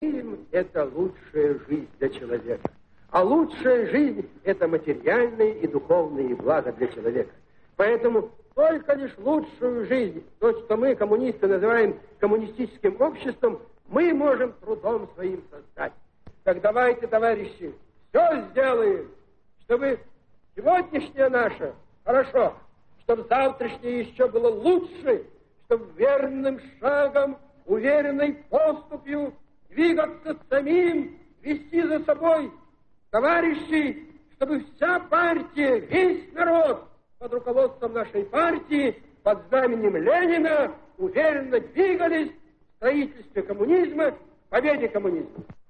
Это лучшая жизнь для человека. А лучшая жизнь – это материальные и духовные блага для человека. Поэтому только лишь лучшую жизнь, то, что мы, коммунисты, называем коммунистическим обществом, мы можем трудом своим создать. Так давайте, товарищи, все сделаем, чтобы сегодняшнее наше хорошо, чтобы завтрашнее еще было лучше, чтобы верным шагом, уверенной поступью двигаться самим, вести за собой товарищей, чтобы вся партия, весь народ под руководством нашей партии, под знаменем Ленина уверенно двигались в строительстве коммунизма, к победе коммунизма.